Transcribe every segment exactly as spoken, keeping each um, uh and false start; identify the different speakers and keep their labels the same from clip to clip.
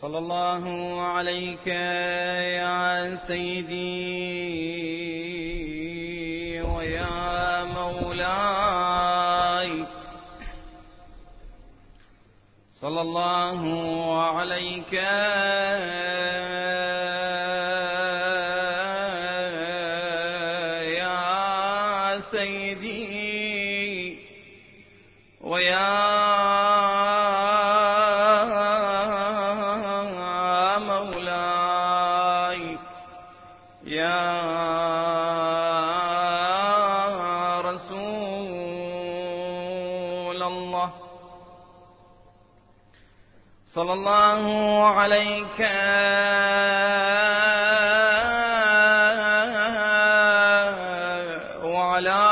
Speaker 1: صلى الله عليك يا سيدي ويا مولاي، صلى الله عليك يا سيدي ويا مولاي يا رسول الله، صلى الله عليك وعلى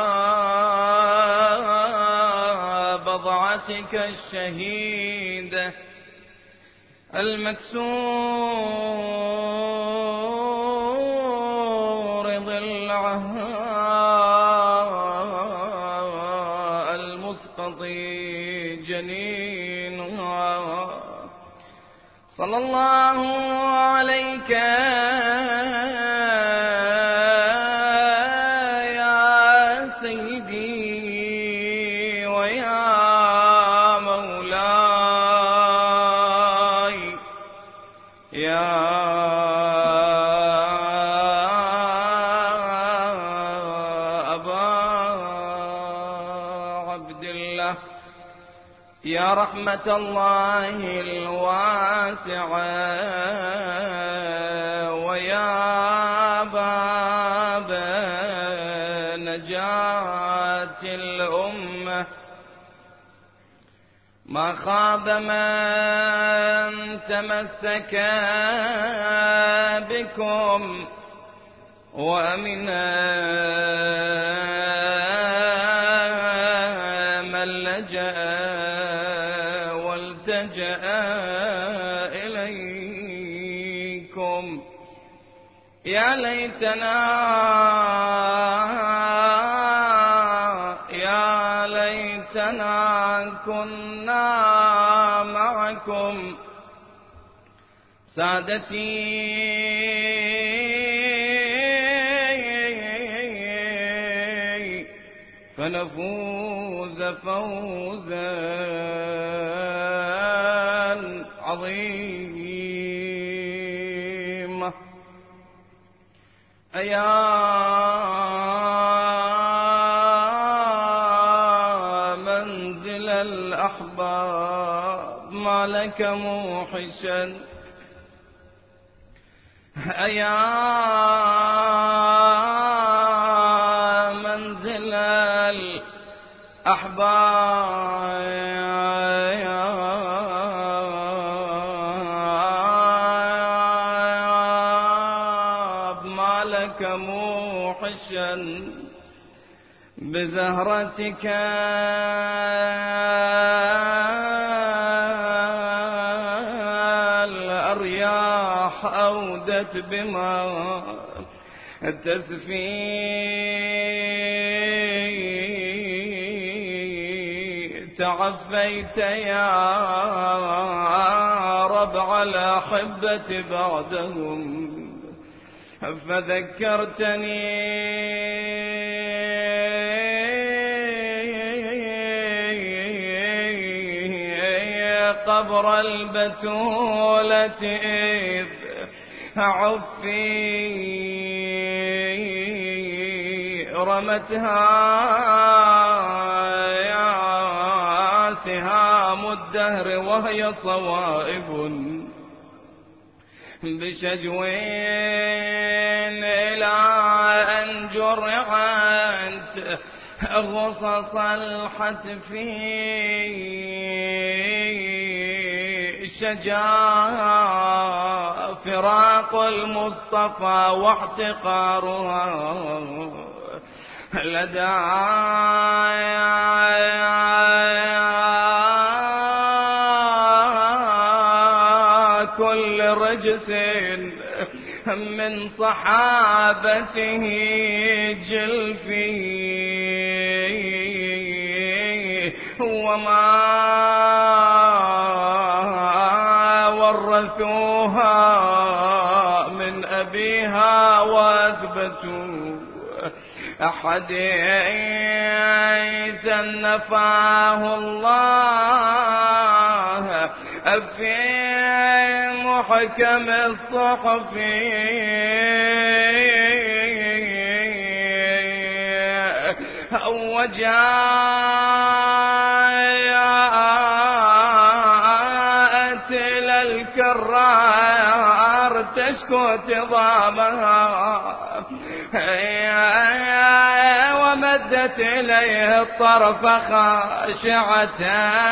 Speaker 1: بضعتك الشهيدة المكسور ضلعها المسقطي جنينها، صلى الله عليك يا سيدي ويا مولاي يا أبا عبد الله، يا رحمة الله الواسعة ويا باب نجاة الأمة، ما خاب من تمسك بكم وأمنا من لجأ والتجأ إليكم. يا ليتنا يا ليتنا كنا معكم سادتي فنفوز فوزا عظيما. أيا منزل الأحباب ما لك موحشا، أيا منزل الأحباب ما لك موحشا بزهرتك الأرياح أودت بما تزفي، تعفيت يا ربع الأحبة بعدهم فذكرتني قبر البتولة إذ عفي رمتها يا سهام الدهر وهي صوائب بشجوين إلى أن جرعت غصص الحتف شجاع فراق المصطفى واحتقارها لدى كل رجس من صحابته جلفي وما ورثوها من أبيها وأثبتوا حديثا نفاه الله في محكم الصحف وجاءت إلى الكرار تشكو تضامها ومدت إليه الطرف خاشعة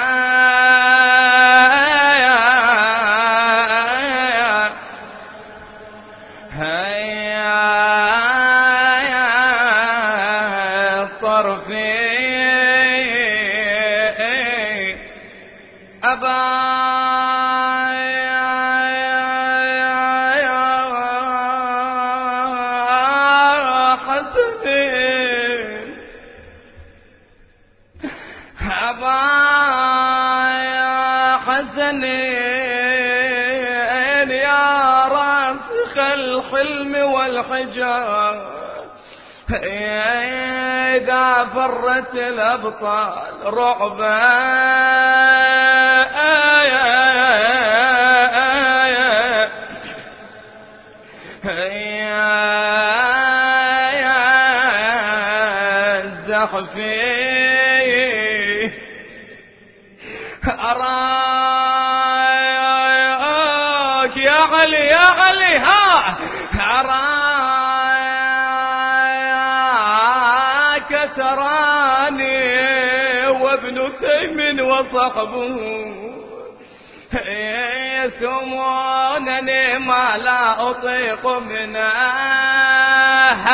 Speaker 1: الطرف أبا الحلم والحجاب إذا فرت الأبطال رعبا الزحفي أراك يا علي يا علي ها أراك تراني وابن تيم وصحبه يسمونني ما لا أطيق منها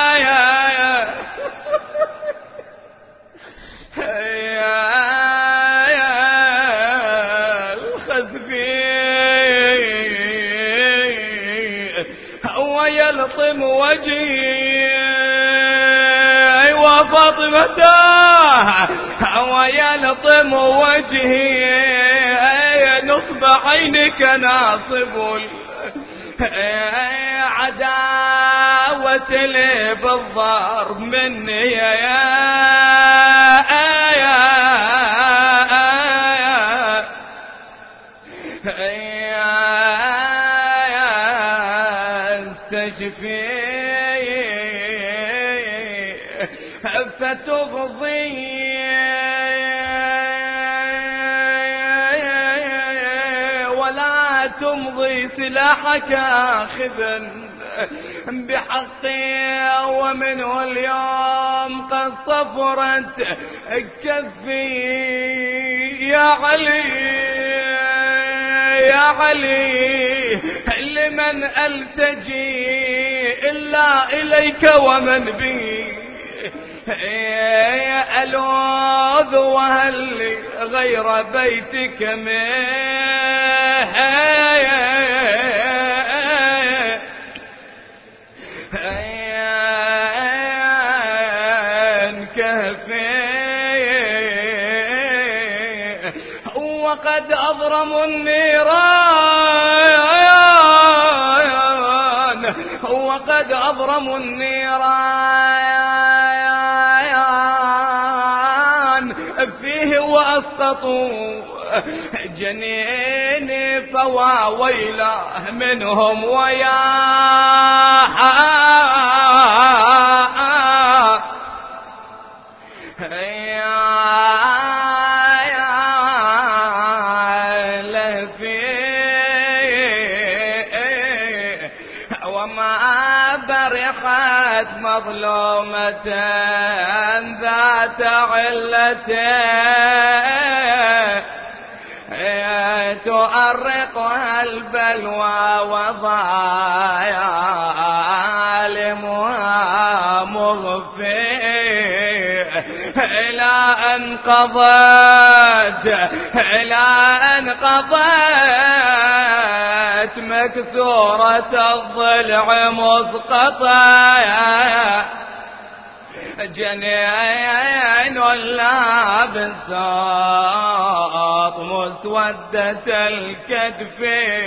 Speaker 1: ويلطم وجهي وفاطمة ويلطم وجهي نصب عينك ناصب عداوة لي بالضرب مني يا تشفي فتفضي ولا تمضي سلاحك آخذا بحقي ومنه اليوم قد صفرت كفي يا علي يا علي لمن ألتجي إلا إليك ومن بي ألوذ وهل غير بيتك من كهفي وقد أضرموا النيران وقد أضرموا النيران فيه وأسقطوا جنيني فوا ويله منهم ويا مظلومة ذات علة تؤرقها البلوى وظالمها مغفي إلى أن قضت إلى أن قضت مكسورة الضلع مسقطة جنين لا بساط وسودت الكتف.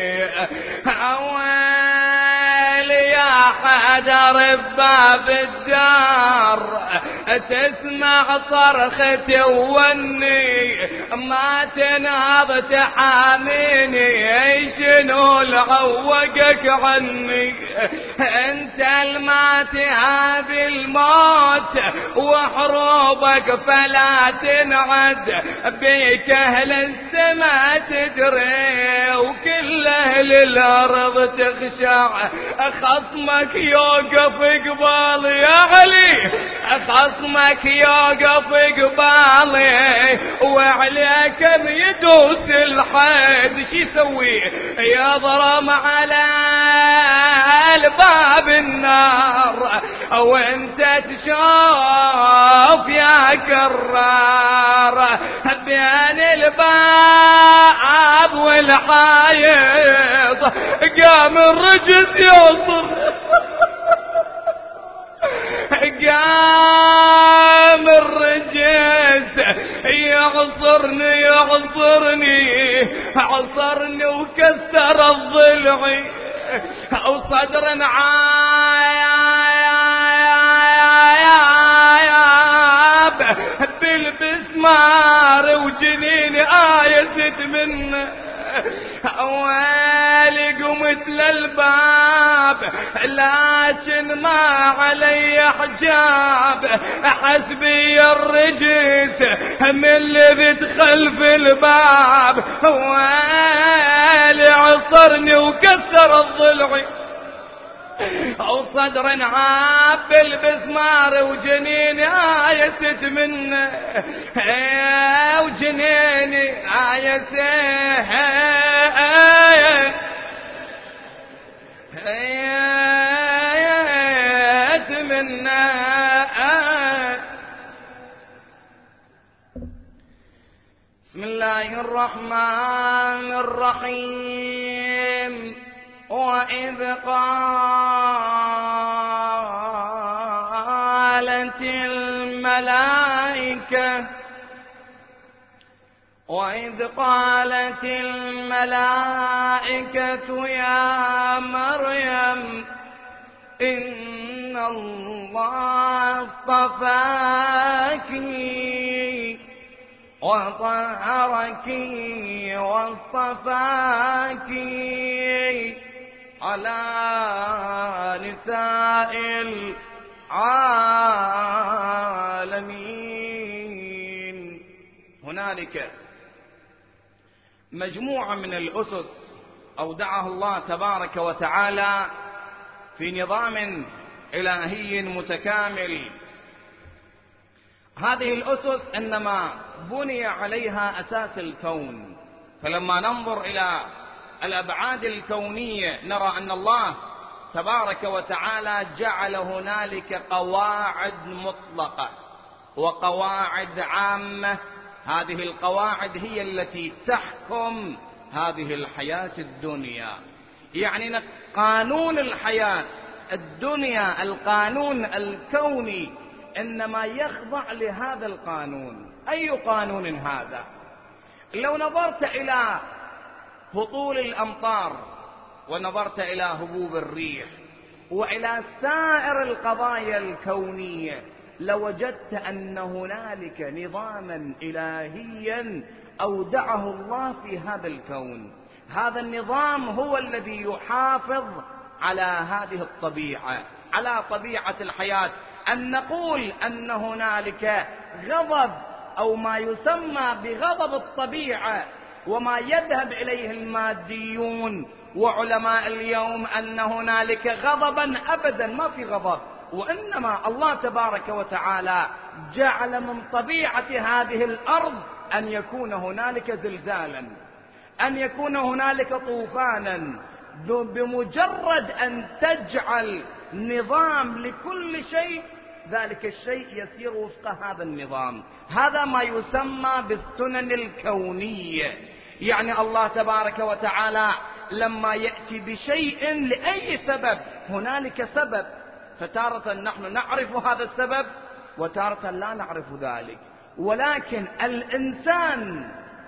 Speaker 1: أول يا حدر بباب الدار تسمع صرختي واني ما تنهض تحاميني، شنو العوقك عني؟ انت الما تهاب الموت وحروبك فلا تنعد، بيك اهل السما تدري وكل اهل الارض تخشع. خصمك يوقف قبال يا علي، خصمك يوقف قبالي وعليك يدوس الحد. شي يسوي؟ يضرم على الباب النار وانت تشوف يا كرار بين الباب والحايط قام الرجس يوصل، قام الرجس يعصرني يعصرني عصرني وكسر الضلع وصدر عايب بالبسمار وجنيني آيست منه. أولي قمت للباب لكن ما علي حجاب، حسبي الرجس من اللي بيدخل في الباب. أولي عصرني وكسر الضلع وصدر عاب بالبسمار وجنيني آيست منه، وجنيني آيست منه. بسم الله الرحمن الرحيم. وإذ قالت الملائكة وإذ قالت الملائكة يا مريم إن الله اصطفاكِ وطهركِ واصطفاكِ على نساء العالمين. هنالك مجموعة من الأسس أودعها الله تبارك وتعالى في نظام إلهي متكامل. هذه الأسس إنما بني عليها أساس الكون، فلما ننظر إلى الأبعاد الكونية نرى أن الله تبارك وتعالى جعل هنالك قواعد مطلقة وقواعد عامة. هذه القواعد هي التي تحكم هذه الحياة الدنيا، يعني قانون الحياة الدنيا القانون الكوني إنما يخضع لهذا القانون. أي قانون هذا؟ لو نظرت إلى هطول الأمطار ونظرت إلى هبوب الريح وإلى سائر القضايا الكونية لوجدت أن هنالك نظاما إلهيا أودعه الله في هذا الكون. هذا النظام هو الذي يحافظ على هذه الطبيعة، على طبيعة الحياة. أن نقول أن هنالك غضب أو ما يسمى بغضب الطبيعة وما يذهب إليه الماديون وعلماء اليوم أن هنالك غضبا، أبدا ما في غضب، وإنما الله تبارك وتعالى جعل من طبيعة هذه الأرض أن يكون هنالك زلزالا، أن يكون هنالك طوفانا. بمجرد أن تجعل نظام لكل شيء ذلك الشيء يسير وفق هذا النظام. هذا ما يسمى بالسنن الكونية. يعني الله تبارك وتعالى لما يأتي بشيء لأي سبب هنالك سبب، فتارة نحن نعرف هذا السبب وتارة لا نعرف ذلك. ولكن الإنسان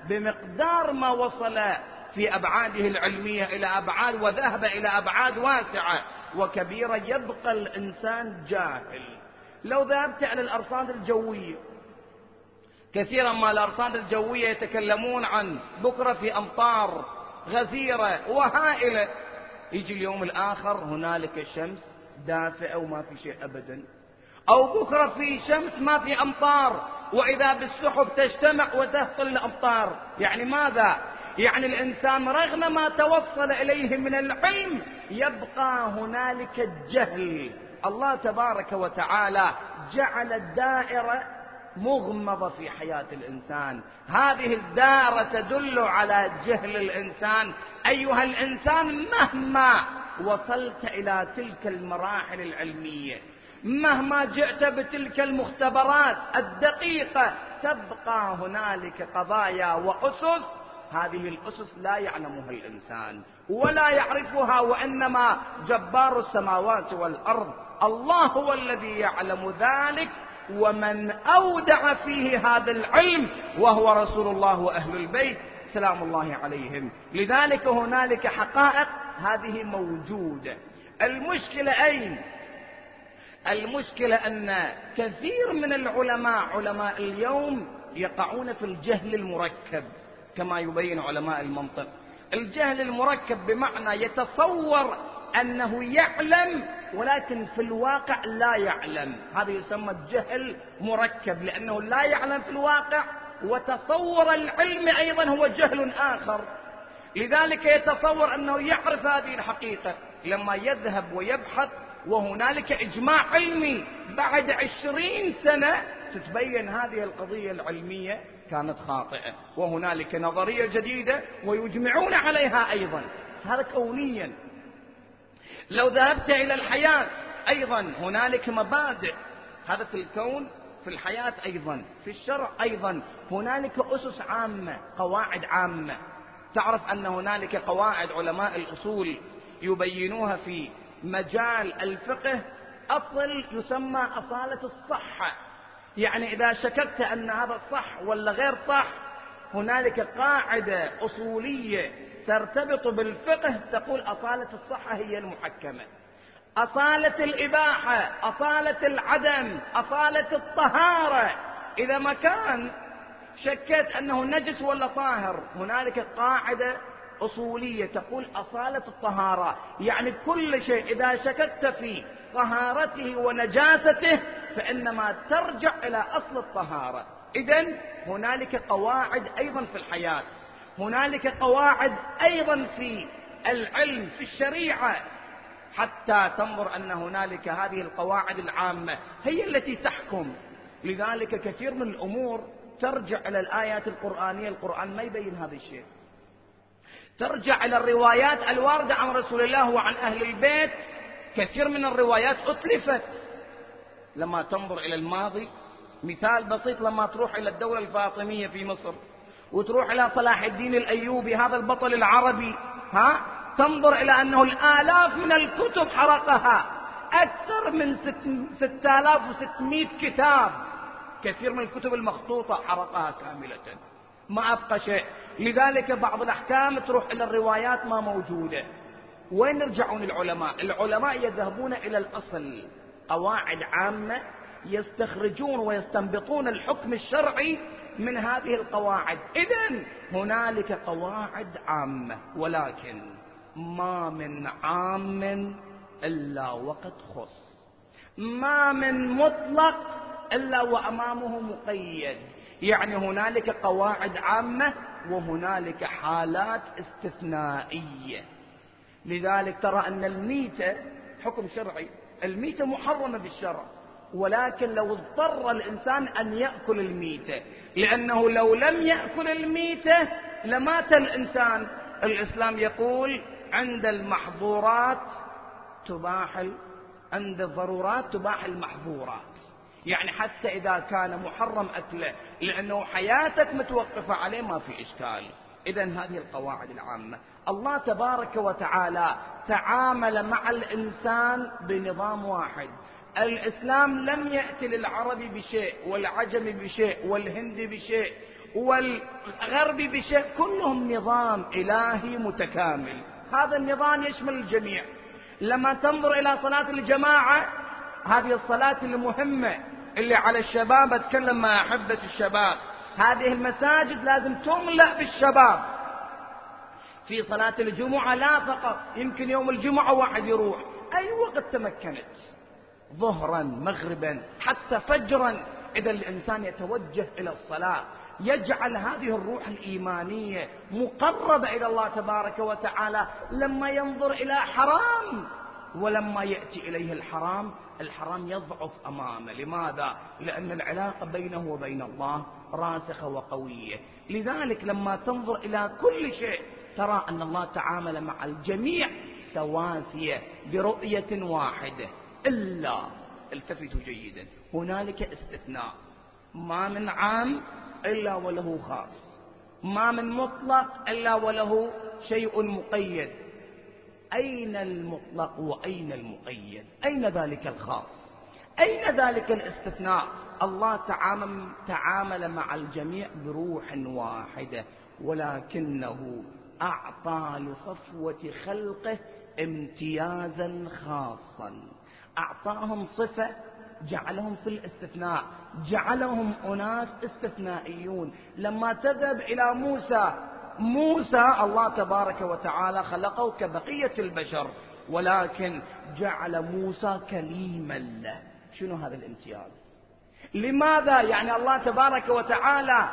Speaker 2: بمقدار ما وصل في أبعاده العلمية إلى أبعاد وذهب إلى أبعاد واسعة وكبيرة، يبقى الإنسان جاهل. لو ذهبت إلى الأرصاد الجوية، كثيرا ما الأرصاد الجوية يتكلمون عن بكرة في أمطار غزيرة وهائلة، يجي اليوم الآخر هنالك شمس دافئة وما في شيء أبدا، أو بكرة في شمس ما في أمطار وإذا بالسحب تجتمع وتهطل الأمطار. يعني ماذا؟ يعني الإنسان رغم ما توصل إليه من العلم يبقى هنالك الجهل. الله تبارك وتعالى جعل الدائرة مغمضة في حياة الإنسان، هذه الدائرة تدل على جهل الإنسان. أيها الإنسان، مهما وصلت إلى تلك المراحل العلمية، مهما جئت بتلك المختبرات الدقيقة، تبقى هنالك قضايا وأسس، هذه الأسس لا يعلمها الإنسان ولا يعرفها، وإنما جبار السماوات والأرض الله هو الذي يعلم ذلك، ومن أودع فيه هذا العلم وهو رسول الله وأهل البيت سلام الله عليهم. لذلك هنالك حقائق هذه موجودة. المشكلة أين؟ المشكلة أن كثير من العلماء علماء اليوم يقعون في الجهل المركب كما يبين علماء المنطق. الجهل المركب بمعنى يتصور أنه يعلم ولكن في الواقع لا يعلم، هذا يسمى الجهل مركب، لأنه لا يعلم في الواقع، وتصور العلم أيضا هو جهل آخر. لذلك يتصور أنه يعرف هذه الحقيقة، لما يذهب ويبحث وهنالك إجماع علمي بعد عشرين سنة تتبين هذه القضية العلمية كانت خاطئة، وهنالك نظرية جديدة ويجمعون عليها أيضا. هذا كونيا. لو ذهبت إلى الحياة أيضا هنالك مبادئ، هذا في الكون، في الحياة أيضا، في الشرع أيضا هنالك أسس عامة، قواعد عامة. تعرف أن هنالك قواعد علماء الأصول يبينوها في مجال الفقه، أصل يسمى أصالة الصحة. يعني إذا شككت أن هذا صح ولا غير صح، هنالك قاعدة أصولية ترتبط بالفقه تقول أصالة الصحة هي المحكمة، أصالة الإباحة، أصالة العدم، أصالة الطهارة. إذا ما كان شكيت أنه نجس ولا طاهر، هنالك قاعدة أصولية تقول أصالة الطهارة، يعني كل شيء إذا شككت في طهارته ونجاسته فإنما ترجع إلى أصل الطهارة. إذن هنالك قواعد أيضا في الحياة، هنالك قواعد أيضا في العلم، في الشريعة، حتى تنظر أن هنالك هذه القواعد العامة هي التي تحكم. لذلك كثير من الأمور ترجع إلى الآيات القرآنية، القرآن ما يبين هذا الشيء. ترجع إلى الروايات الواردة عن رسول الله وعن أهل البيت، كثير من الروايات أتلفت. لما تنظر إلى الماضي، مثال بسيط، لما تروح إلى الدولة الفاطمية في مصر وتروح إلى صلاح الدين الأيوبي هذا البطل العربي، ها تنظر إلى أنه الآلاف من الكتب حرقها، أكثر من ستة آلاف وستمائة كتاب، كثير من الكتب المخطوطة حرقها كاملة، ما أبقى شيء. لذلك بعض الأحكام تروح إلى الروايات ما موجودة. وين يرجعون العلماء؟ العلماء يذهبون إلى الأصل، قواعد عامة يستخرجون ويستنبطون الحكم الشرعي من هذه القواعد. إذن هنالك قواعد عامة، ولكن ما من عام إلا وقد خص، ما من مطلق إلا وأمامه مقيد. يعني هنالك قواعد عامة وهنالك حالات استثنائية. لذلك ترى أن الميتة حكم شرعي، الميتة محرمة بالشرع، ولكن لو اضطر الإنسان أن يأكل الميتة، لأنه لو لم يأكل الميتة لمات الإنسان. الإسلام يقول عند المحظورات تباح، عند الضرورات تباح المحظورات، يعني حتى إذا كان محرم أكله لأنه حياتك متوقفة عليه ما في إشكال. إذن هذه القواعد العامة. الله تبارك وتعالى تعامل مع الإنسان بنظام واحد. الإسلام لم يأتي للعربي بشيء والعجم بشيء والهند بشيء والغربي بشيء، كلهم نظام إلهي متكامل. هذا النظام يشمل الجميع. لما تنظر إلى صلاة الجماعة، هذه الصلاة المهمة اللي على الشباب، أتكلم مع أحبة الشباب، هذه المساجد لازم تملأ بالشباب. في صلاة الجمعة لا فقط، يمكن يوم الجمعة واحد يروح، أي وقت تمكنت، ظهرا مغربا حتى فجرا، إذا الإنسان يتوجه إلى الصلاة يجعل هذه الروح الإيمانية مقربة إلى الله تبارك وتعالى. لما ينظر إلى حرام ولما يأتي إليه الحرام، الحرام يضعف أمامه. لماذا؟ لأن العلاقة بينه وبين الله راسخة وقوية. لذلك لما تنظر إلى كل شيء ترى أن الله تعامل مع الجميع سواسية برؤية واحدة، إلا التفتوا جيدا، هنالك استثناء. ما من عام إلا وله خاص، ما من مطلق إلا وله شيء مقيد. أين المطلق وأين المقيد؟ أين ذلك الخاص؟ أين ذلك الاستثناء؟ الله تعامل, تعامل مع الجميع بروح واحدة، ولكنه أعطى لصفوة خلقه امتيازا خاصا، أعطاهم صفة جعلهم في الاستثناء، جعلهم أناس استثنائيون. لما تذهب إلى موسى، موسى الله تبارك وتعالى خلقه كبقية البشر، ولكن جعل موسى كليما له. شنو هذا الامتياز؟ لماذا؟ يعني الله تبارك وتعالى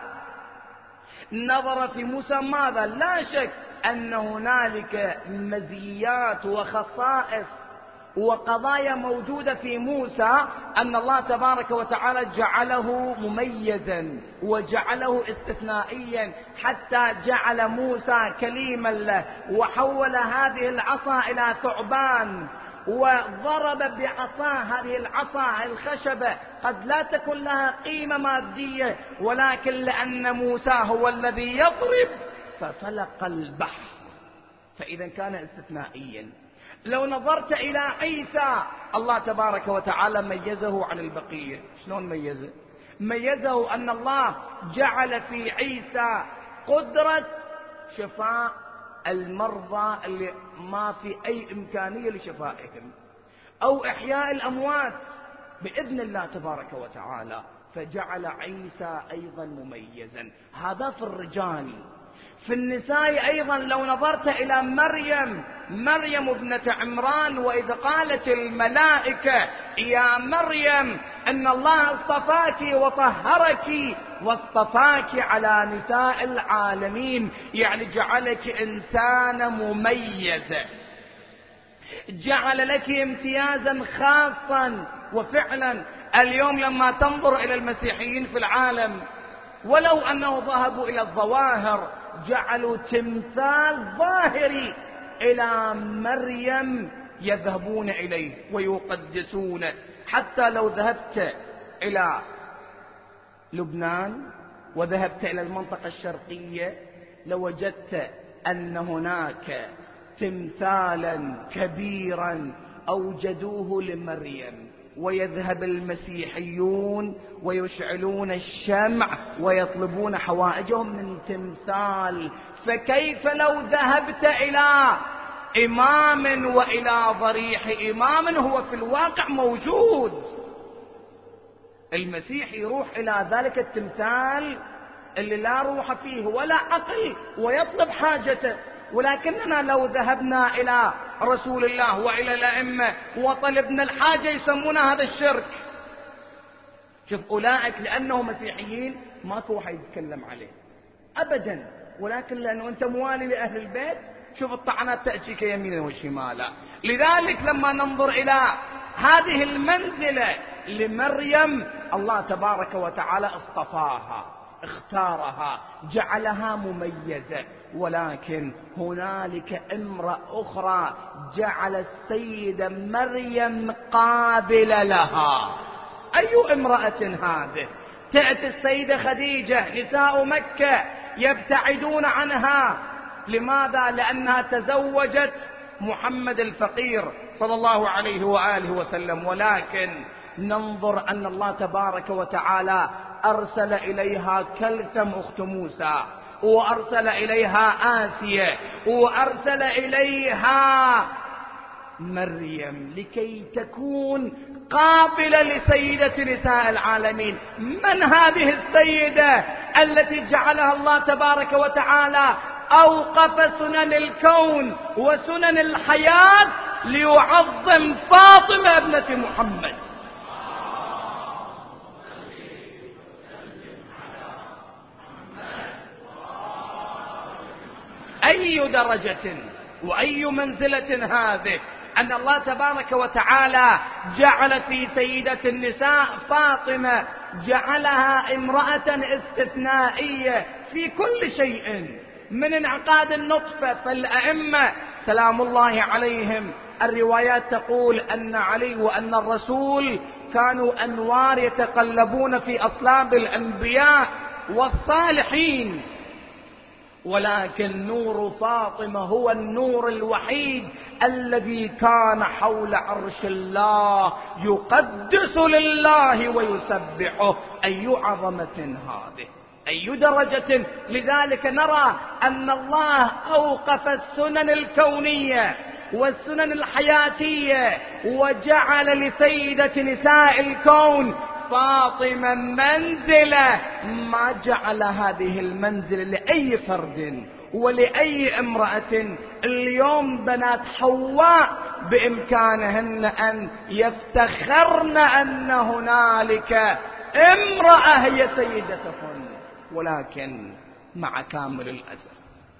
Speaker 2: نظر في موسى ماذا؟ لا شك أن هنالك مزيات وخصائص وقضايا موجودة في موسى، أن الله تبارك وتعالى جعله مميزا وجعله استثنائيا، حتى جعل موسى كليما له، وحول هذه العصا إلى ثعبان، وضرب بعصاه هذه العصا الخشبة قد لا تكن لها قيمة مادية، ولكن لأن موسى هو الذي يضرب ففلق البحر، فإذا كان استثنائيا. لو نظرت إلى عيسى، الله تبارك وتعالى ميزه عن البقية. شلون ميزه؟ ميزه أن الله جعل في عيسى قدرة شفاء المرضى اللي ما في أي إمكانية لشفائهم، أو إحياء الأموات بإذن الله تبارك وتعالى، فجعل عيسى أيضا مميزا. هذا في الرجال. في النساء أيضا لو نظرت إلى مريم، مريم ابنة عمران، وإذ قالت الملائكة يا مريم أن الله اصطفاك وطهرك واصطفاك على نساء العالمين، يعني جعلك إنسانة مميزة، جعل لك امتيازا خاصا. وفعلا اليوم لما تنظر إلى المسيحيين في العالم، ولو أنه ذهبوا إلى الظواهر، جعلوا تمثال ظاهري إلى مريم يذهبون إليه ويقدسونه. حتى لو ذهبت إلى لبنان وذهبت إلى المنطقة الشرقية لوجدت أن هناك تمثالا كبيرا أوجدوه لمريم، ويذهب المسيحيون ويشعلون الشمع ويطلبون حوائجهم من تمثال. فكيف لو ذهبت إلى إمام وإلى ضريح إمام هو في الواقع موجود؟ المسيح يروح إلى ذلك التمثال اللي لا روح فيه ولا عقل ويطلب حاجته. ولكننا لو ذهبنا إلى رسول الله وإلى الأئمة وطلبنا الحاجة يسمونها هذا الشرك. شوف أولئك لأنهم مسيحيين ماكو واحد يتكلم عليه أبدا، ولكن لأنه أنت موالي لأهل البيت شوف الطعنات تأتيك يمينا وشمالا. لذلك لما ننظر إلى هذه المنزلة لمريم، الله تبارك وتعالى اصطفاها، اختارها، جعلها مميزة. ولكن هنالك امرأة أخرى جعل السيدة مريم قابلة لها. أي امرأة هذه؟ تأتي السيدة خديجة، نساء مكة يبتعدون عنها. لماذا؟ لأنها تزوجت محمد الفقير صلى الله عليه وآله وسلم. ولكن ننظر أن الله تبارك وتعالى أرسل إليها كلثم أخت موسى، وأرسل إليها آسيا، وأرسل إليها مريم لكي تكون قابلة لسيدة نساء العالمين. من هذه السيدة التي جعلها الله تبارك وتعالى أوقف سنن الكون وسنن الحياة ليعظم فاطمة ابنة محمد؟ أي درجة وأي منزلة هذه أن الله تبارك وتعالى جعل في سيدة النساء فاطمة، جعلها امرأة استثنائية في كل شيء من انعقاد النطفة. فالأئمة سلام الله عليهم الروايات تقول أن علي وأن الرسول كانوا أنوار يتقلبون في أصلاب الأنبياء والصالحين، ولكن نور فاطمة هو النور الوحيد الذي كان حول عرش الله يقدس لله ويسبحه. أي عظمة هذه، أي درجة. لذلك نرى أن الله أوقف السنن الكونية والسنن الحياتية وجعل لسيدة نساء الكون فاطمة منزلة ما جعل هذه المنزلة لأي فرد ولأي امرأة. اليوم بنات حواء بإمكانهن أن يفتخرن أن هنالك امرأة هي سيدتهن، ولكن مع كامل الأسف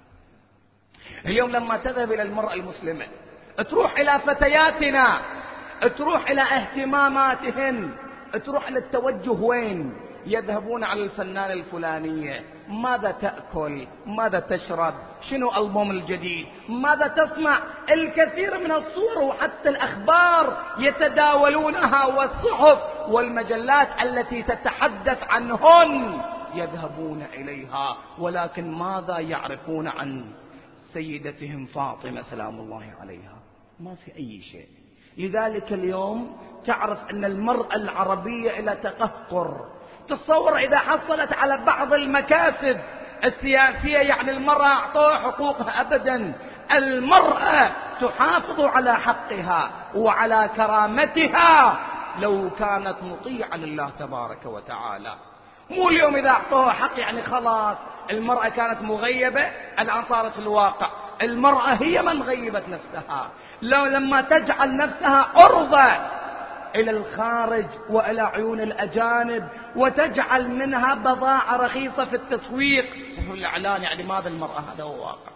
Speaker 2: اليوم لما تذهب إلى المرأة المسلمة، تروح إلى فتياتنا، تروح إلى اهتماماتهن، تروح للتوجه وين؟ يذهبون على الفنانة الفلانية، ماذا تأكل، ماذا تشرب، شنو ألبوم الجديد، ماذا تسمع. الكثير من الصور وحتى الأخبار يتداولونها، والصحف والمجلات التي تتحدث عنهن يذهبون إليها، ولكن ماذا يعرفون عن سيدتهم فاطمة سلام الله عليها؟ ما في أي شيء. لذلك اليوم تعرف أن المرأة العربية إلى تقهقر. تصور إذا حصلت على بعض المكاسب السياسية، يعني المرأة أعطوها حقوقها أبدا. المرأة تحافظ على حقها وعلى كرامتها لو كانت مطيعة لله تبارك وتعالى. مو اليوم إذا أعطوها حق يعني خلاص المرأة كانت مغيبة، الآن صارت الواقع. المرأة هي من غيبت نفسها. لو لما تجعل نفسها عرضة إلى الخارج وإلى عيون الأجانب، وتجعل منها بضاعة رخيصة في التسويق وفي الإعلان، يعني ماذا المرأة؟ هذا هو واقع.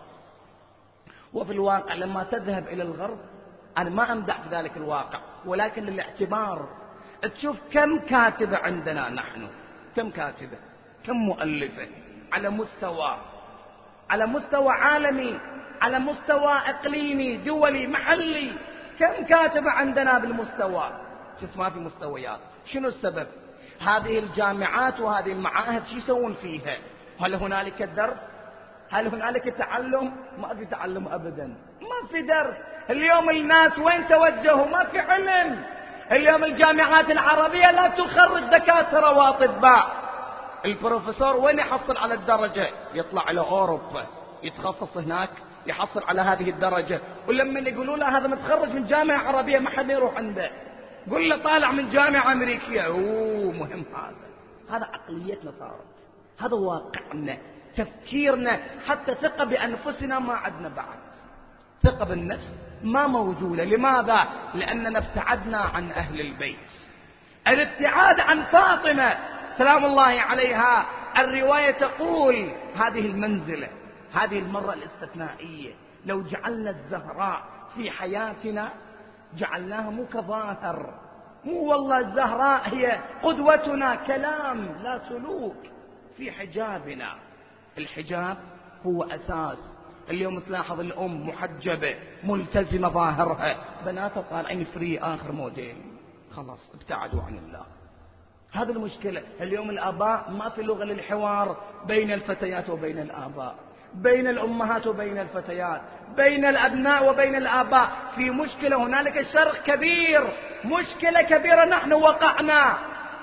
Speaker 2: وفي الواقع لما تذهب إلى الغرب، أنا ما أمدح في ذلك الواقع، ولكن للاعتبار تشوف كم كاتبة عندنا نحن، كم كاتبة، كم مؤلفة على مستوى على مستوى عالمي، على مستوى إقليمي دولي محلي. كم كاتبة عندنا بالمستوى؟ شوف ما في مستويات. شنو السبب؟ هذه الجامعات وهذه المعاهد شو يسوون فيها؟ هل هنالك درس؟ هل هنالك تعلم؟ ما في تعلم أبدا، ما في درس. اليوم الناس وين توجهوا؟ ما في علم. اليوم الجامعات العربية لا تخرج دكاترة وأطباء. البروفيسور وين يحصل على الدرجة؟ يطلع إلى أوروبا يتخصص هناك يحصل على هذه الدرجة. ولما يقولوا له هذا متخرج من جامعة عربية ما حد يروح عنده، قل له طالع من جامعة أمريكية. أوه مهم هذا. هذا عقليتنا صارت، هذا واقعنا، تفكيرنا، حتى ثقة بأنفسنا ما عدنا بعد. ثقة بالنفس ما موجودة. لماذا؟ لأننا ابتعدنا عن أهل البيت. الابتعاد عن فاطمة سلام الله عليها. الرواية تقول هذه المنزلة، هذه المرة الاستثنائية، لو جعلنا الزهراء في حياتنا جعلناها مو كظاهر، مو والله الزهراء هي قدوتنا كلام لا سلوك. في حجابنا، الحجاب هو أساس. اليوم تلاحظ الأم محجبة ملتزمة ظاهرها، بناتها طالعين فري آخر موديل، خلاص ابتعدوا عن الله. هذا المشكلة. اليوم الآباء ما في لغة للحوار بين الفتيات وبين الآباء، بين الأمهات وبين الفتيات، بين الأبناء وبين الآباء. في مشكلة، هنالك شرخ كبير، مشكلة كبيرة نحن وقعنا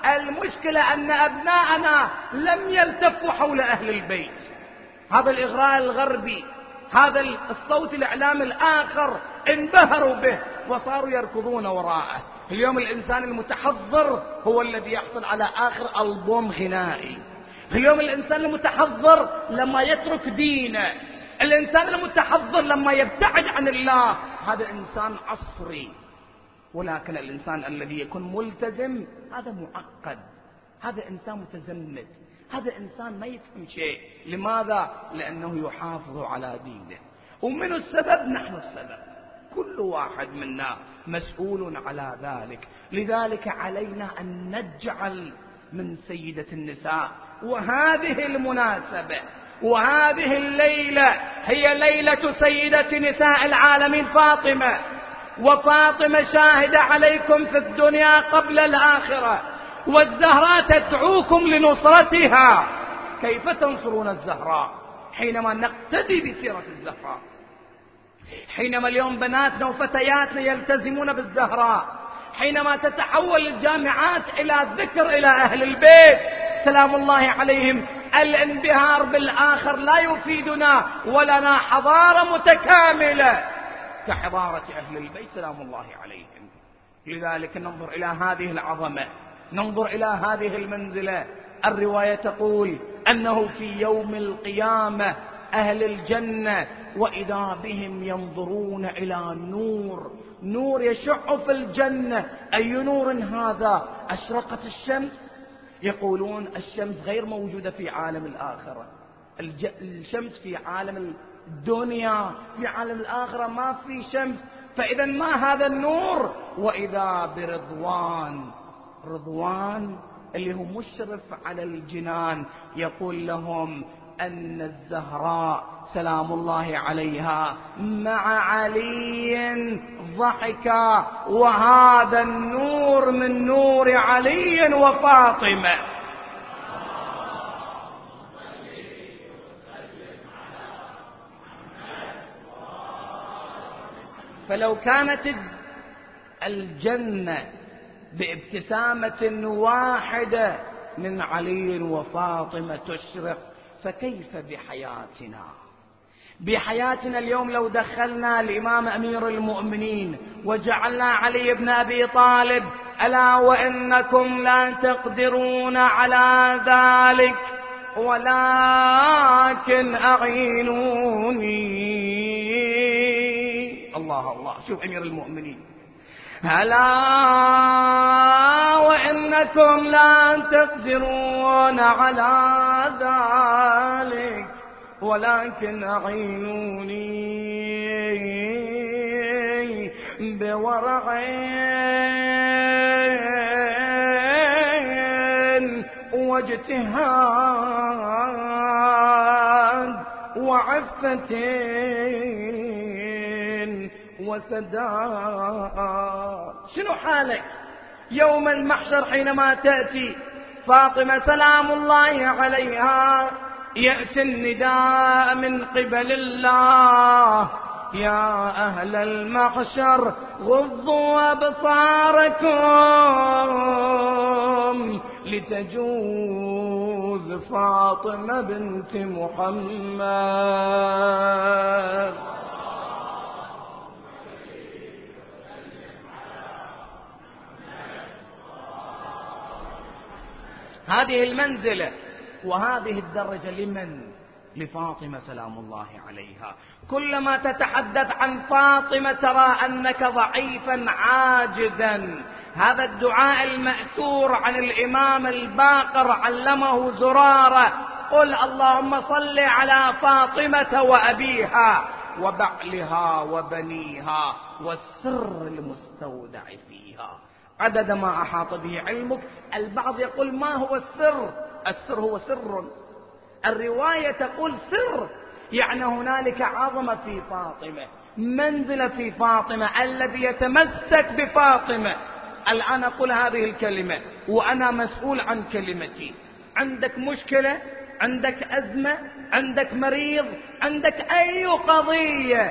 Speaker 2: المشكلة أن أبناءنا لم يلتفوا حول أهل البيت. هذا الإغراء الغربي، هذا الصوت الإعلام الآخر انبهروا به وصاروا يركضون وراءه. اليوم الإنسان المتحضر هو الذي يحصل على آخر ألبوم غنائي. اليوم الإنسان المتحضر لما يترك دينه، الإنسان المتحضر لما يبتعد عن الله، هذا إنسان عصري. ولكن الإنسان الذي يكون ملتزم هذا معقد، هذا إنسان متزمت، هذا إنسان ما يفهم شيء. لماذا؟ لأنه يحافظ على دينه. ومن السبب؟ نحن السبب، كل واحد منا مسؤول على ذلك. لذلك علينا أن نجعل من سيدة النساء. وهذه المناسبة وهذه الليلة هي ليلة سيدة نساء العالمين فاطمة. وفاطمة شاهدة عليكم في الدنيا قبل الآخرة، والزهراء تدعوكم لنصرتها. كيف تنصرون الزهراء؟ حينما نقتدي بسيرة الزهراء، حينما اليوم بناتنا وفتياتنا يلتزمون بالزهراء، حينما تتحول الجامعات إلى ذكر إلى أهل البيت سلام الله عليهم. الانبهار بالآخر لا يفيدنا، ولنا حضارة متكاملة كحضارة أهل البيت سلام الله عليهم. لذلك ننظر إلى هذه العظمة، ننظر إلى هذه المنزلة. الرواية تقول أنه في يوم القيامة أهل الجنة وإذا بهم ينظرون إلى نور، نور يشع في الجنة. أي نور هذا؟ أشرقت الشمس. يقولون الشمس غير موجودة في عالم الآخرة، الشمس في عالم الدنيا، في عالم الآخرة ما في شمس. فإذا ما هذا النور؟ وإذا برضوان، رضوان اللي هو مشرف على الجنان، يقول لهم أن الزهراء سلام الله عليها مع علي ضحكا، وهذا النور من نور علي وفاطمة. فلو كانت الجنة بابتسامة واحدة من علي وفاطمة تشرق، فكيف بحياتنا؟ بحياتنا اليوم لو دخلنا الإمام أمير المؤمنين وجعلنا علي بن أبي طالب ألا وإنكم لا تقدرون على ذلك ولكن أعينوني. الله الله، شوف أمير المؤمنين، ألا وإنكم لا تقدرون على ذلك ولكن أعينوني بورع واجتهاد وعفة وسداد. شنو حالك يوم المحشر حينما تأتي فاطمة سلام الله عليها؟ يأتي النداء من قبل الله: يا أهل المحشر غضوا أبصاركم لتجوز فاطمة بنت محمد. هذه المنزلة وهذه الدرجة لمن؟ لفاطمة سلام الله عليها. كلما تتحدث عن فاطمة ترى أنك ضعيفا عاجزا. هذا الدعاء المأثور عن الإمام الباقر علمه زرارة: قل اللهم صل على فاطمة وأبيها وبعلها وبنيها والسر المستودع فيها عدد ما أحاط به علمك. البعض يقول ما هو السر؟ السر هو سر. الرواية تقول سر، يعني هنالك عظمة في فاطمة، منزلة في فاطمة. الذي يتمسك بفاطمة، الآن أقول هذه الكلمة وأنا مسؤول عن كلمتي. عندك مشكلة، عندك أزمة، عندك مريض، عندك أي قضية،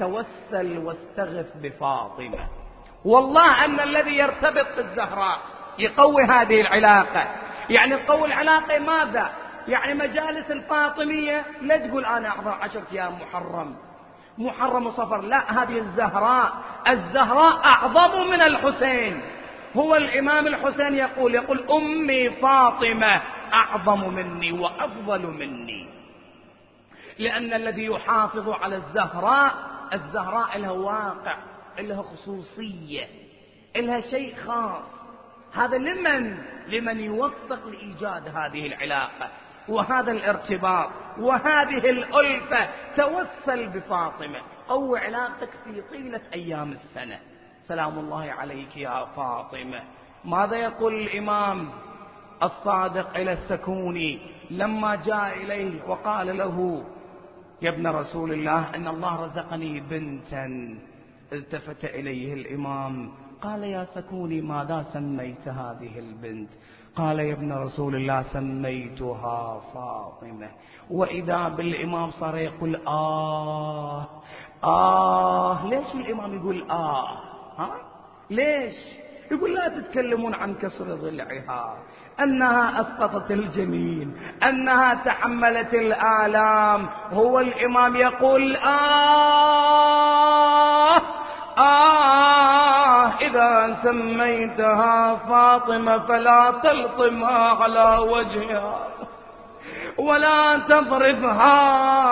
Speaker 2: توسل واستغف بفاطمة. والله أن الذي يرتبط بالزهراء يقوي هذه العلاقة. يعني تقوي العلاقة ماذا؟ يعني مجالس الفاطمية لا تقول أنا أحضر عشرة أيام محرم محرم وصفر، لا، هذه الزهراء الزهراء أعظم من الحسين. هو الإمام الحسين يقول يقول أمي فاطمة أعظم مني وأفضل مني، لأن الذي يحافظ على الزهراء الزهراء لها واقع، لها خصوصية، لها شيء خاص. هذا لمن لمن يوفق لإيجاد هذه العلاقة وهذا الارتباط وهذه الألفة. توسل بفاطمة، قوي علاقتك في طيلة أيام السنة. سلام الله عليك يا فاطمة. ماذا يقول الإمام الصادق إلى السكوني لما جاء إليه وقال له يا ابن رسول الله إن الله رزقني بنتا؟ التفت إليه الإمام قال يا سكوني ماذا سميت هذه البنت؟ قال يا ابن رسول الله سميتها فاطمة. وإذا بالإمام صار يقول آه آه. ليش الإمام يقول آه؟ ها؟ ليش؟ يقول لا تتكلمون عن كسر ضلعها، أنها أسقطت الجنين، أنها تحملت الآلام. هو الإمام يقول آه آه إذا سميتها فاطمة فلا تلطمها على وجهها ولا تضربها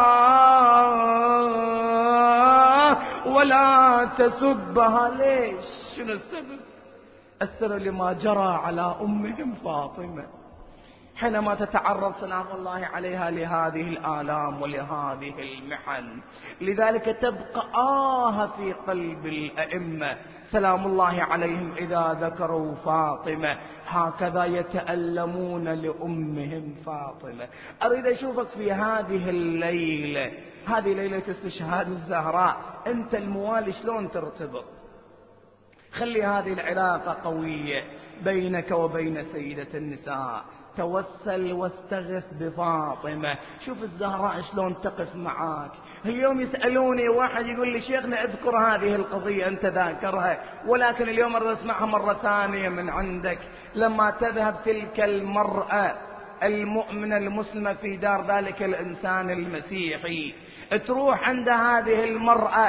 Speaker 2: ولا تسبها. ليش؟ شنو السبب؟ السبب لما جرى على أمهم فاطمة حينما تتعرض سلام الله عليها لهذه الآلام ولهذه المحن. لذلك تبقى آه في قلب الأئمة سلام الله عليهم إذا ذكروا فاطمة، هكذا يتألمون لأمهم فاطمة. أريد أشوفك في هذه الليلة، هذه ليلة استشهاد الزهراء، أنت الموالي شلون ترتبط. خلي هذه العلاقة قوية بينك وبين سيدة النساء. توسل واستغث بفاطمة. شوف الزهراء شلون تقف معاك. اليوم يسألوني واحد يقول لي شيخنا اذكر هذه القضية، أنت ذاكرها، ولكن اليوم أريد أسمعها مرة ثانية من عندك. لما تذهب تلك المرأة المؤمنة المسلمة في دار ذلك الإنسان المسيحي، تروح عند هذه المرأة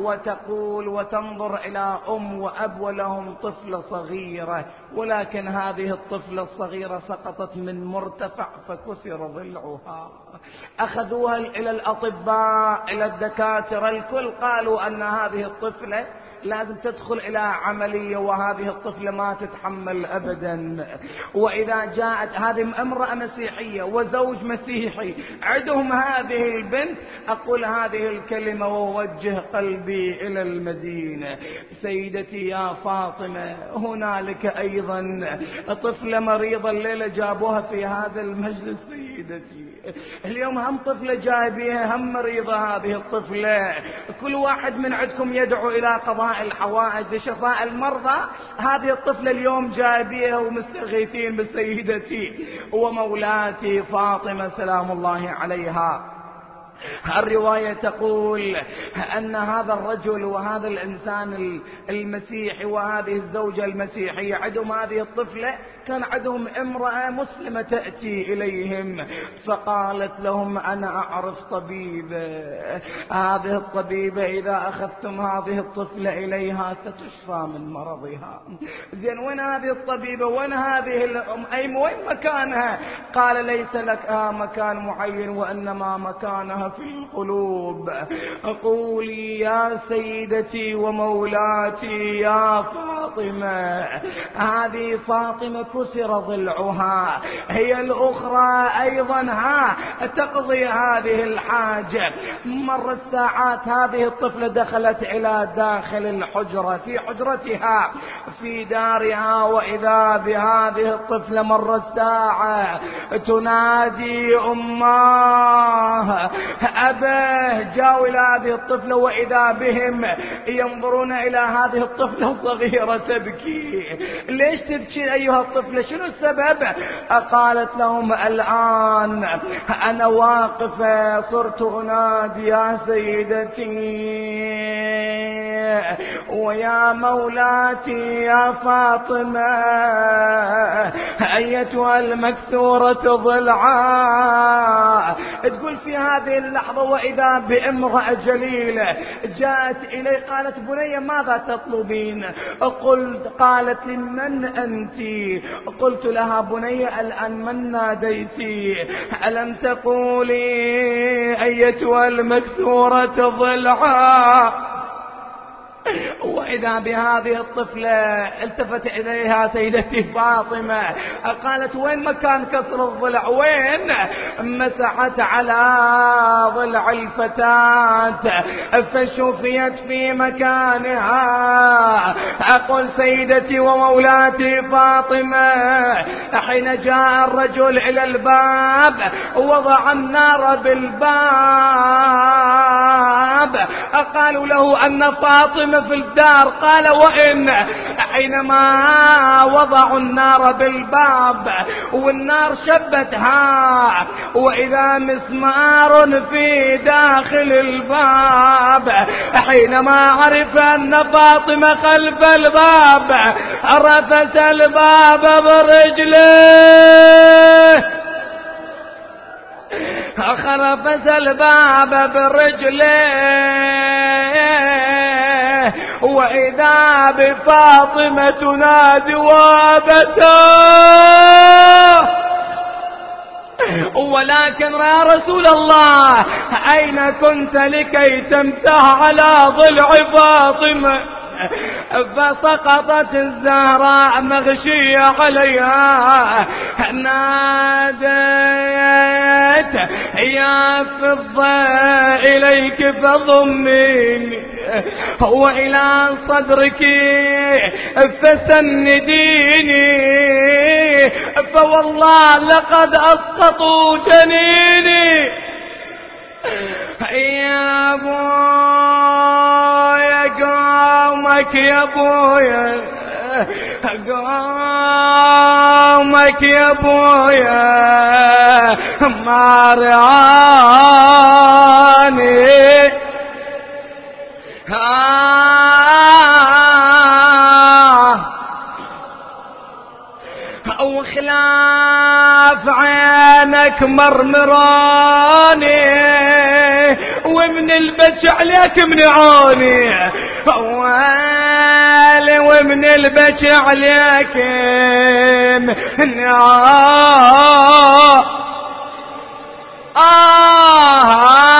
Speaker 2: وتقول وتنظر إلى أم وأب ولهم طفلة صغيرة، ولكن هذه الطفلة الصغيرة سقطت من مرتفع فكسر ضلعها. أخذوها إلى الأطباء إلى الدكاترة، الكل قالوا أن هذه الطفلة لازم تدخل إلى عملية وهذه الطفلة ما تتحمل أبدا. وإذا جاءت هذه امرأة مسيحية وزوج مسيحي عندهم هذه البنت، أقول هذه الكلمة ووجه قلبي إلى المدينة. سيدتي يا فاطمة، هنالك أيضا طفلة مريضة الليلة جابوها في هذا المجلس. سيدتي اليوم هم طفلة جايبيها هم مريضة هذه الطفلة. كل واحد من عندكم يدعو إلى قضاء الحوائج لشفاء المرضى. هذه الطفلة اليوم جايبيها ومستغيثين بسيدتي ومولاتي فاطمة سلام الله عليها. الرواية تقول أن هذا الرجل وهذا الإنسان المسيحي وهذه الزوجة المسيحية عندهم هذه الطفلة، كان عندهم امرأة مسلمة تأتي إليهم فقالت لهم أنا أعرف طبيبة، هذه الطبيبة إذا أخذتم هذه الطفلة إليها ستشفى من مرضها. زين وين هذه الطبيبة؟ وين هذه الأم؟ أي وين مكانها؟ قال ليس لك مكان معين وإنما مكانها في القلوب. قولي يا سيدتي ومولاتي يا فاطمة، هذه فاطمة كسر ضلعها، هي الأخرى أيضا ها تقضي هذه الحاجة. مر الساعات، هذه الطفلة دخلت إلى داخل الحجرة في حجرتها في دارها، وإذا بهذه الطفلة مر الساعة تنادي أماه أباه. جاءوا إلى هذه الطفلة وإذا بهم ينظرون إلى هذه الطفلة الصغيرة تبكي. ليش تبكي أيها الطفلة؟ شنو السبب؟ قالت لهم الآن أنا واقفة صرت أنادي يا سيدتي ويا مولاتي يا فاطمة أيتها المكسورة ضلعا. تقول في هذه اللحظة وإذا بامرأة جليلة جاءت إلي قالت بني ماذا تطلبين؟ قلت قالت لي من أنت؟ قلت لها بني الآن من ناديتي؟ ألم تقولي أيتها المكسورة ضلعا؟ وإذا بهذه الطفلة التفت إليها سيدتي فاطمة قالت وين مكان كسر الضلع؟ وين؟ مسحت على ضلع الفتاة فشفيت في مكانها. أقول سيدتي ومولاتي فاطمة حين جاء الرجل إلى الباب وضع النار بالباب قالوا له أن فاطمة في الدار. قال وإن حينما وضعوا النار بالباب والنار شبتها وإذا مسمار في داخل الباب حينما عرف أن فاطمة خلف الباب رفس الباب برجله خرفس الباب برجله وإذا بفاطمة تنادي وابتاه. ولكن يا رسول الله أين كنت لكي تمتع على ضلع فاطمة؟ فسقطت الزهراء مغشية عليها ناديت يا فضة إليك فضميني وإلى صدرك فسنديني فوالله لقد أسقطوا جنيني. يا بويا قومك يا بويا قومك يا بويا ما رعاني وخلاف عينك مرمراني ومن البج عليك منعوني ويلي ومن البج عليك منعوني. آه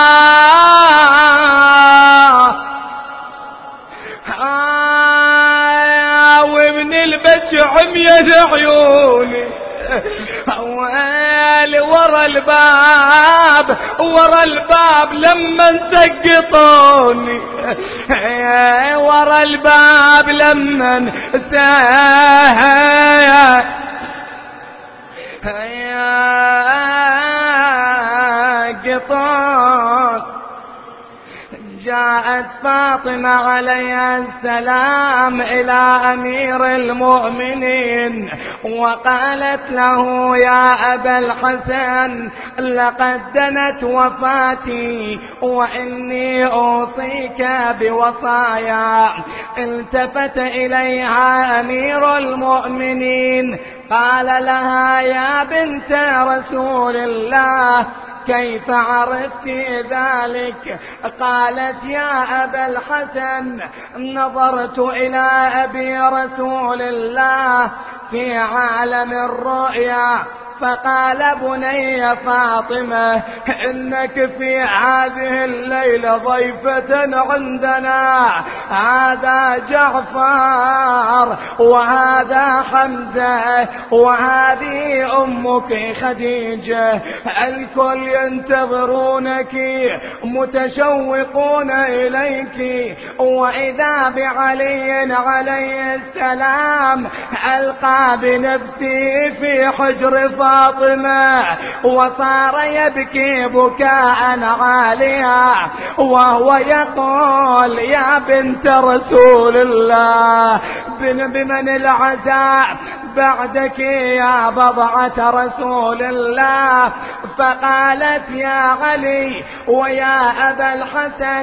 Speaker 2: آه ومن البج عمية عيوني ويلي ورا الباب ورا الباب لما سقطوني ورا الباب لما سقطوني. جاءت فاطمة عليها السلام إلى أمير المؤمنين وقالت له يا أبا الحسن لقد دنت وفاتي وإني أوصيك بوصايا. التفت إليها أمير المؤمنين قال لها يا بنت رسول الله كيف عرفت ذلك؟ قالت يا أبا الحسن نظرت إلى أبي رسول الله في عالم الرؤيا فقال بني فاطمة إنك في هذه الليلة ضيفة عندنا. هذا جعفر وهذا حمزة وهذه أمك خديجة الكل ينتظرونك متشوقون إليك. وإذا بعلي عليه السلام ألقى بنفسي في حجر فاطمة وصار يبكي بكاء عاليا وهو يقول يا بنت رسول الله بمن العزاء بعدك يا بضعة رسول الله. فقالت يا علي ويا أبا الحسن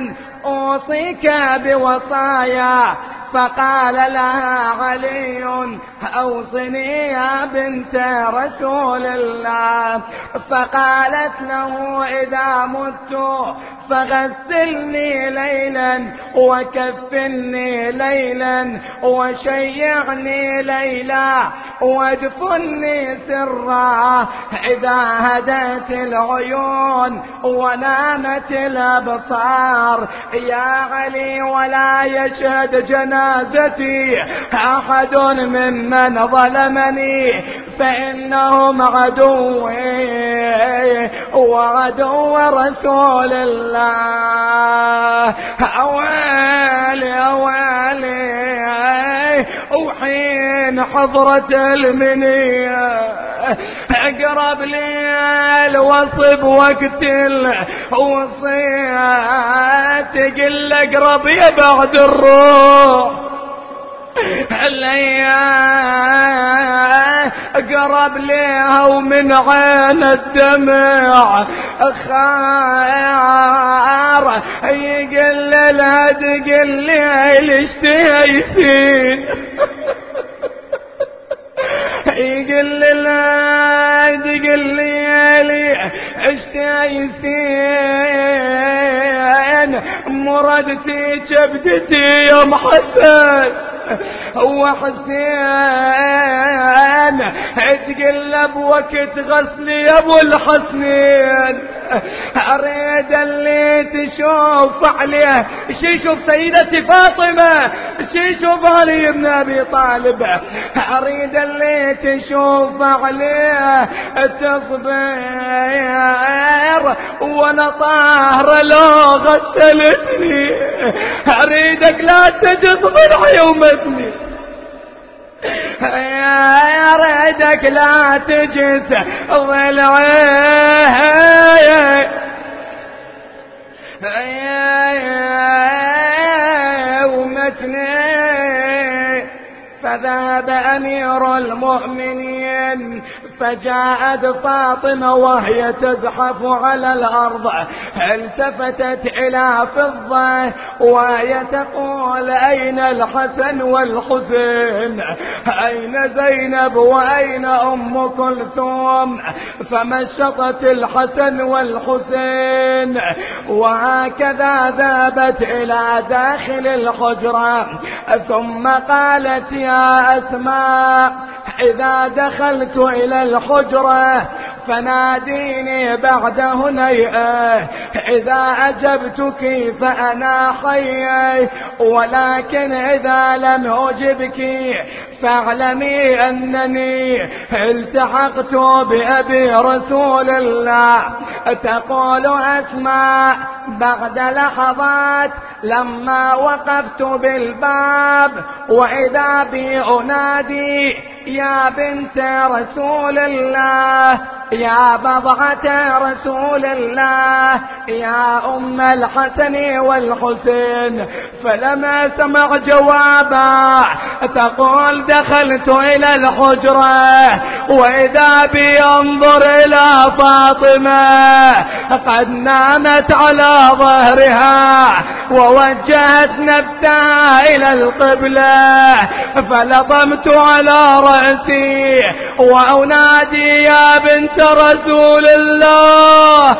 Speaker 2: أوصيك بوصايا. فقال لها علي أوصني يا بنت رسول الله. فقالت له إذا مت فغسلني ليلا وكفني ليلا وشيعني ليلا وادفني سرا. إذا هدت العيون ونامت الأبصار يا علي ولا يشهد جنازتي أحد ممن ظلمني فإنهم عدوي وعدو رسول الله. أويلي أويلي وحين حضرة المنية اقرب لي الوصب وقت الوصية تقل اقرب يا بعد الروح قرب ليها ومن عين الدمع خار يقل لها تقل لي الاشتهيتين يقل لها تقل لي اشتهيتين مردتي كبدتي يا محسن وحسين اتقلب وقت غسلي يا ابو الحسنين. اريد اللي تشوف عليه شي يشوف سيدتي فاطمة شي يشوف علي بن ابي طالب. اريد اللي تشوف عليه تصبر وانا طاهر لو غسلتني. اريدك لا تجصبر يومتني يا ريدك لا تجس ضلعي ومتني. فذهب أمير المؤمنين فجاءت فاطمة وهي تزحف على الأرض التفتت إلى فضة وهي تقول أين الحسن والحسين أين زينب وأين أم كلثوم. فمشطت الحسن والحسين وهكذا ذهبت إلى داخل الحجرة ثم قالت يا أسماء إذا دخلت إلى الحجرة فناديني بعد هنيئة إذا أجبتك فأنا حي ولكن إذا لم أجبك فاعلمي أنني التحقت بأبي رسول الله. تقول أسماء بعد لحظات لما وقفت بالباب وإذا بي أنادي يا بنت رسول الله يا بضعة رسول الله يا أم الحسن والحسين. فلما سمع جوابا تقول دخلت إلى الحجرة وإذا بي أنظر إلى فاطمة قد نامت على ظهرها ووجهت نفسها إلى القبلة. فلطمت على رأسي وأنادي يا بنت رسول الله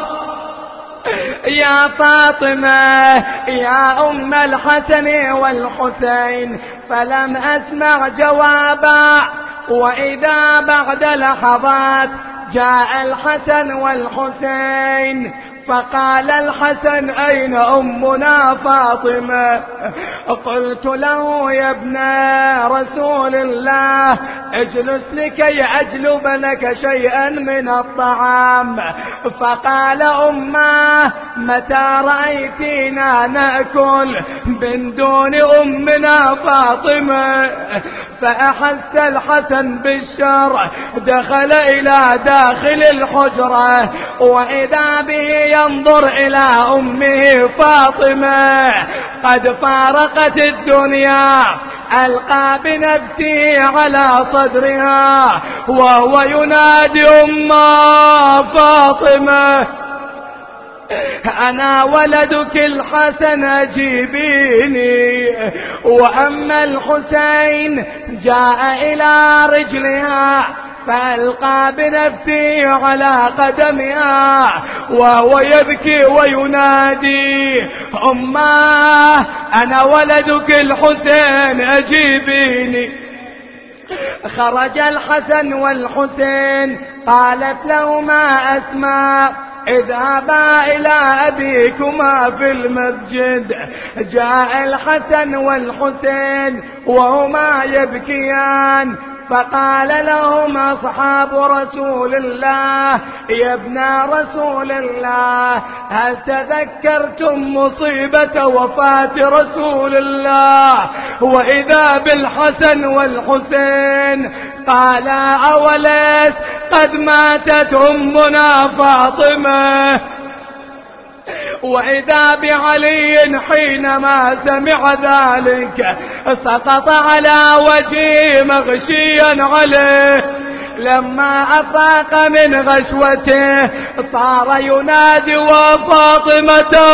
Speaker 2: يا فاطمة يا أم الحسن والحسين. فلم أسمع جوابا وإذا بعد لحظات جاء الحسن والحسين. فقال الحسن أين أمنا فاطمة؟ قلت له يا ابن رسول الله اجلس لكي أجلب لك شيئا من الطعام. فقال أمه متى رأيتنا نأكل من دون أمنا فاطمة؟ فأحس الحسن بالشر دخل إلى داخل الحجرة وإذا به ينظر إلى أمه فاطمة قد فارقت الدنيا ألقى بنفسه على صدرها وهو ينادي أم فاطمة أنا ولدك الحسن أجيبيني. وأما الحسين جاء إلى رجلها فألقى بنفسي على قدمها وهو يبكي وينادي أماه أنا ولدك الحسين أجيبيني. خرج الحسن والحسين قالت لهما أسماء اذهبا إلى أبيكما في المسجد. جاء الحسن والحسين وهما يبكيان فقال لهم أصحاب رسول الله يا ابن رسول الله هل تذكرتم مصيبة وفاة رسول الله وإذا بالحسن والحسين؟ قال أوليس قد ماتت أمنا فاطمة؟ وإذا بعلي حينما سمع ذلك سقط على وجهه مغشيا عليه. لما أفاق من غشوته صار ينادي وفاطمته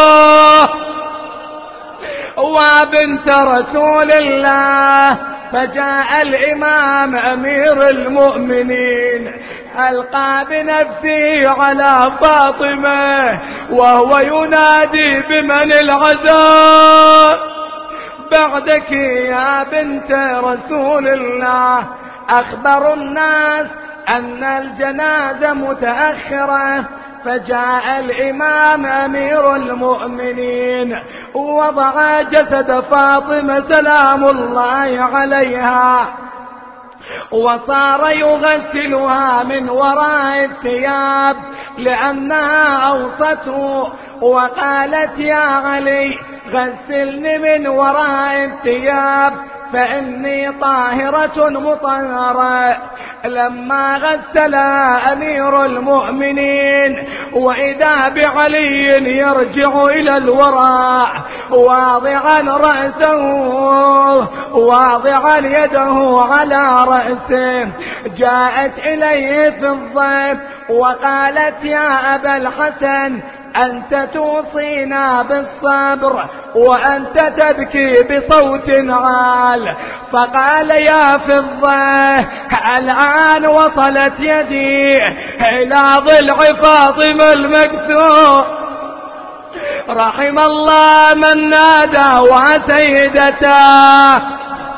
Speaker 2: وبنت رسول الله. فجاء الإمام أمير المؤمنين ألقى بنفسه على فاطمة وهو ينادي بمن العذاب بعدك يا بنت رسول الله. أخبر الناس أن الجنازة متأخرة فجاء الإمام أمير المؤمنين ووضع جسد فاطمة سلام الله عليها وصار يغسلها من وراء الثياب لأنها أوصته وقالت يا علي غسلني من وراء الثياب فإني طاهرة مطهرة. لما غسل أمير المؤمنين وإذا بعلي يرجع إلى الوراء واضعا رأسه واضعا يده على رأسه. جاءت إليه في الضيف وقالت يا أبا الحسن أنت توصينا بالصبر وأنت تبكي بصوت عال. فقال يا فضة الآن وصلت يدي إلى ضلع فاطمة المكسور. رحم الله من نادى وسيدته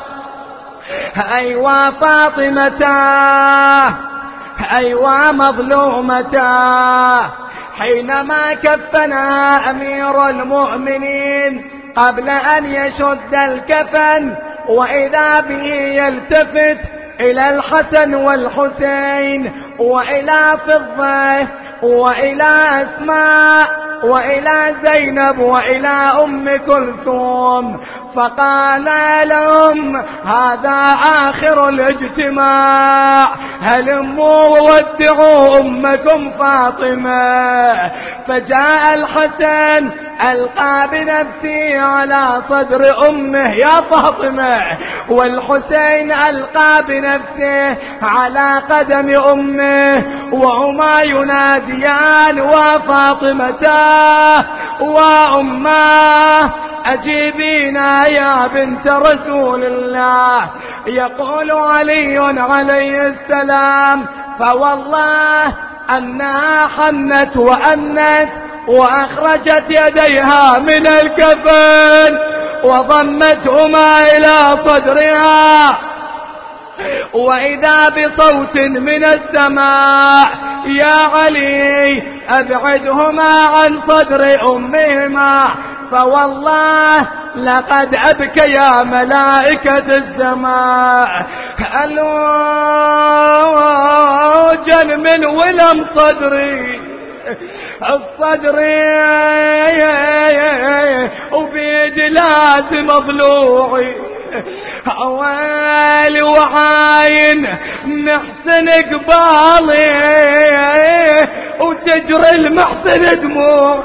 Speaker 2: أيوا فاطمة أيوا مظلومة. حينما كفنها أمير المؤمنين قبل أن يشد الكفن وإذا به يلتفت إلى الحسن والحسين وإلى فضة وإلى أسماء وإلى زينب وإلى أم كلثوم فقال لهم هذا آخر الاجتماع هلموا وودعوا أمكم فاطمة. فجاء الحسن ألقى بنفسه على صدر أمه يا فاطمة والحسين ألقى بنفسه على قدم أمه وهما يناديان وفاطمة وأماه أجيبينا يا بنت رسول الله. يقول علي عليه السلام فوالله أنها حنت وأنت وأخرجت يديها من الكفن وضمتهما إلى صدرها وإذا بصوت من السماء يا علي أبعدهما عن صدر أمهما فوالله لقد أبكيا ملائكة السماء ألوجا من ولم صدري الصدر وبيد لازم ضلوعي أوالي وعاين محسن قبالي وتجري المحسن دموع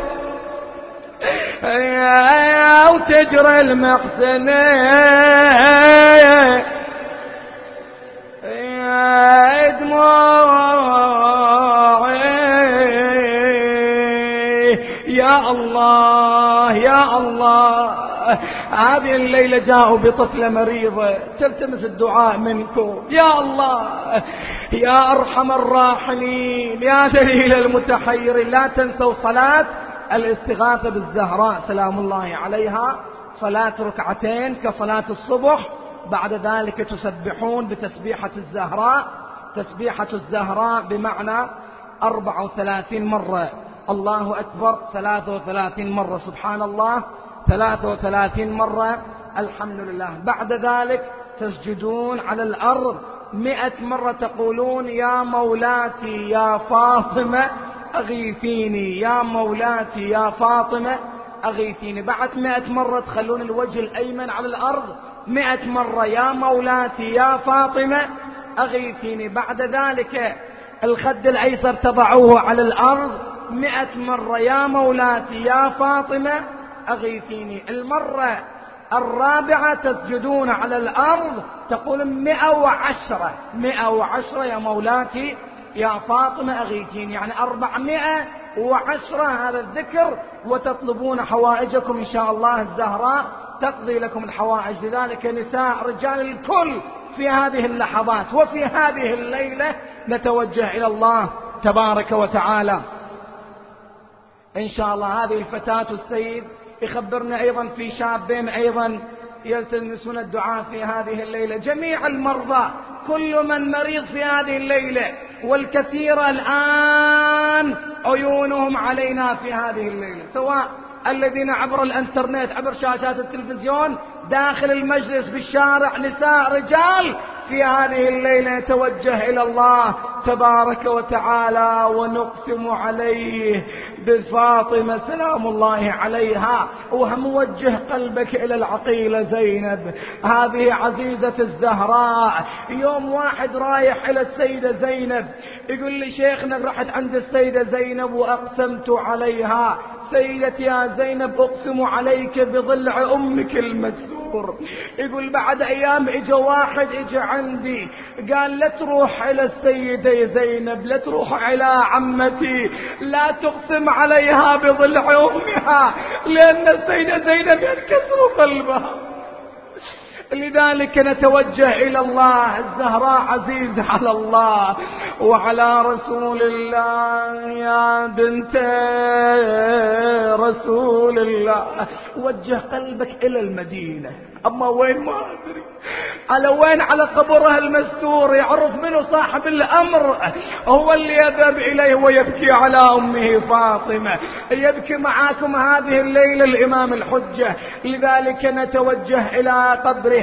Speaker 2: وتجري المحسن دموع يا الله يا الله. هذه الليلة جاءوا بطفلة مريضة تلتمس الدعاء منكم يا الله يا أرحم الراحمين يا دليل المتحير. لا تنسوا صلاة الاستغاثة بالزهراء سلام الله عليها، صلاة ركعتين كصلاة الصبح، بعد ذلك تسبحون بتسبيحة الزهراء. تسبيحة الزهراء بمعنى أربع وثلاثين مرة الله أكبر، ثلاثة وثلاثين مرة سبحان الله، ثلاثة وثلاثين مرة الحمد لله. بعد ذلك تسجدون على الأرض مئة مرة تقولون يا مولاتي يا فاطمة أغيثيني، يا مولاتي يا فاطمة أغيثيني. بعد مئة مرة تخلون الوجه الأيمن على الأرض مئة مرة يا مولاتي يا فاطمة أغيثيني. بعد ذلك الخد الأيسر تضعوه على الأرض مئة مرة يا مولاتي يا فاطمة أغيثيني. المرة الرابعة تسجدون على الأرض تقول مئة وعشرة مئة وعشرة يا مولاتي يا فاطمة أغيثيني، يعني أربعمائة وعشرة هذا الذكر، وتطلبون حوائجكم إن شاء الله الزهراء تقضي لكم الحوائج. لذلك نساء رجال الكل في هذه اللحظات وفي هذه الليلة نتوجه إلى الله تبارك وتعالى إن شاء الله. هذه الفتاة السيد يخبرنا أيضا في شابين أيضا يلتمسون الدعاء في هذه الليلة. جميع المرضى كل من مريض في هذه الليلة، والكثير الآن عيونهم علينا في هذه الليلة، سواء الذين عبر الانترنت عبر شاشات التلفزيون داخل المجلس بالشارع، نساء رجال في هذه الليلة نتوجه إلى الله تبارك وتعالى ونقسم عليه بفاطمة سلام الله عليها. وموجه قلبك إلى العقيلة زينب هذه عزيزة الزهراء. يوم واحد رايح إلى السيدة زينب يقول لي شيخنا رحت عند السيدة زينب وأقسمت عليها، سيدتي يا زينب أقسم عليك بضلع أمك المكسور. يقول بعد أيام إجا واحد إجا عندي قال لا تروح إلى السيدة زينب، لا تروح إلى عمتي، لا تقسم عليها بضلع أمها لأن السيدة زينب ينكسر قلبها. لذلك نتوجه إلى الله. الزهراء عزيز على الله وعلى رسول الله يا بنت رسول الله. وجه قلبك إلى المدينة، أما وين ما أدري، على وين، على قبرها المستور، يعرف منه صاحب الأمر هو اللي يذهب إليه ويبكي على أمه فاطمة. يبكي معاكم هذه الليلة الإمام الحجة. لذلك نتوجه إلى قبرها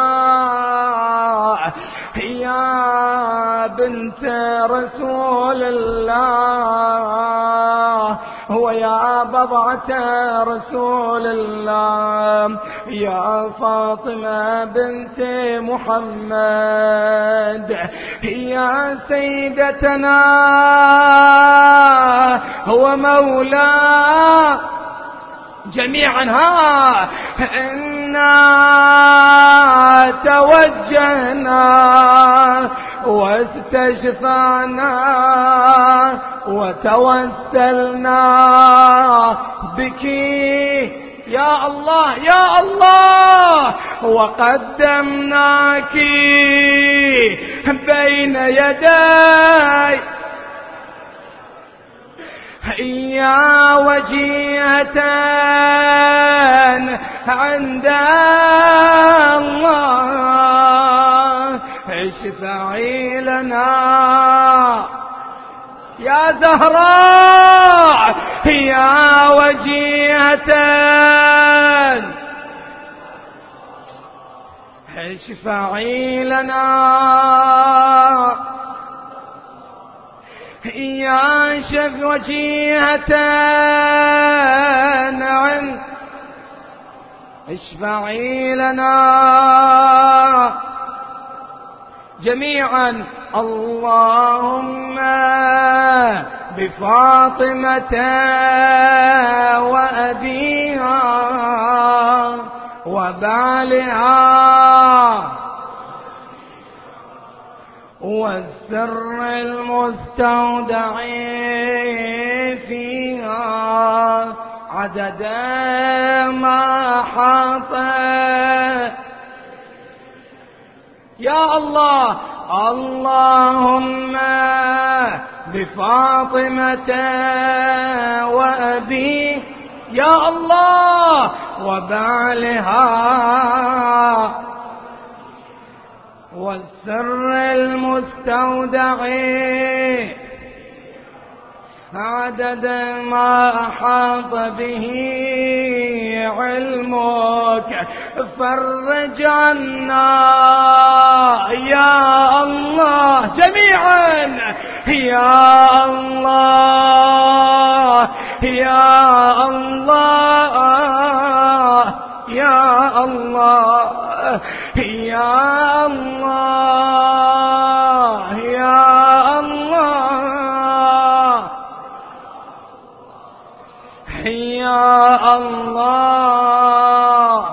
Speaker 2: يا بنت رسول الله ويا بضعة رسول الله يا فاطمة بنت محمد يا سيدتنا هو مولا جميعا. ها إنا توجهنا واستشفعنا وتوسلنا بك يا الله يا الله، وقدمناك بين يدي يا وجيهة عند الله اشفعي لنا يا زهراء يا وجيهة اشفعي لنا يا شف وجيهة عن اشفعي لنا جميعا. اللهم بفاطمة وأبيها وبالها والسر المستودع فيها عدد ما حاط يا الله. اللهم بفاطمة وأبي يا الله وبعلها والسر المستودع عدد ما أحاط به علمك فرج عنا يا الله جميعا يا الله يا الله يا الله يا الله يا الله يا الله.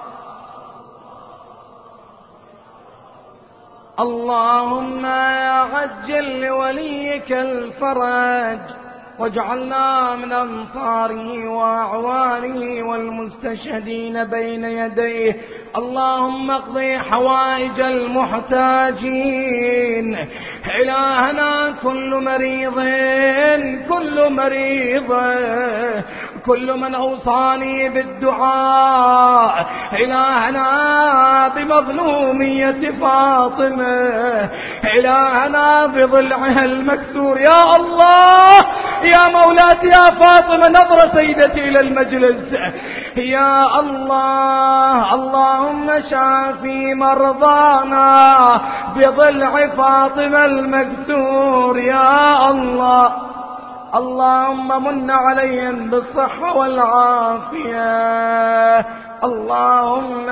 Speaker 2: اللهم عجل لوليك الفرج واجعلنا من أنصاره وأعوانه والمستشهدين بين يديه. اللهم اقضي حوائج المحتاجين. إلهنا كل مريض كل مريض كل من أوصاني بالدعاء إلهنا بمظلومية فاطمة إلهنا بضلعها المكسور يا الله يا مولاتي يا فاطمة نظرة سيدتي إلى المجلس يا الله. اللهم شافي مرضانا بضلع فاطمة المكسور يا الله. اللهم من عليهم بالصحة والعافية. اللهم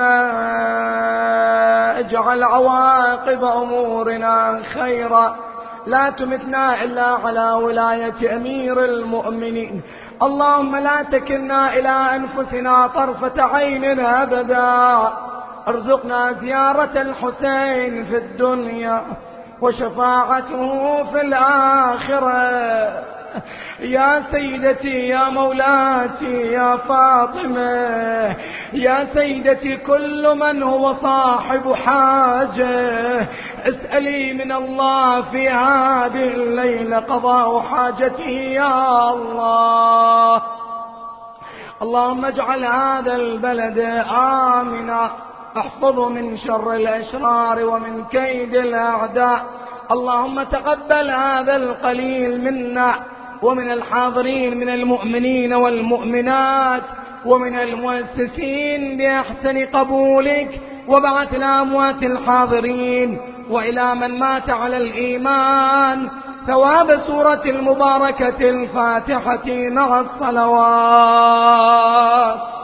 Speaker 2: اجعل عواقب أمورنا خيرا. لا تمتنا إلا على ولاية أمير المؤمنين. اللهم لا تكلنا إلى أنفسنا طرفة عين أبدا. ارزقنا زيارة الحسين في الدنيا وشفاعته في الآخرة. يا سيدتي يا مولاتي يا فاطمة يا سيدتي كل من هو صاحب حاجة اسألي من الله في هذه الليلة قضاء حاجته يا الله. اللهم اجعل هذا البلد آمنا احفظه من شر الأشرار ومن كيد الأعداء. اللهم تقبل هذا القليل منا ومن الحاضرين من المؤمنين والمؤمنات ومن المؤسسين بأحسن قبولك وبعث الأموات الحاضرين وإلى من مات على الإيمان ثواب سورة المباركة الفاتحة مع الصلوات.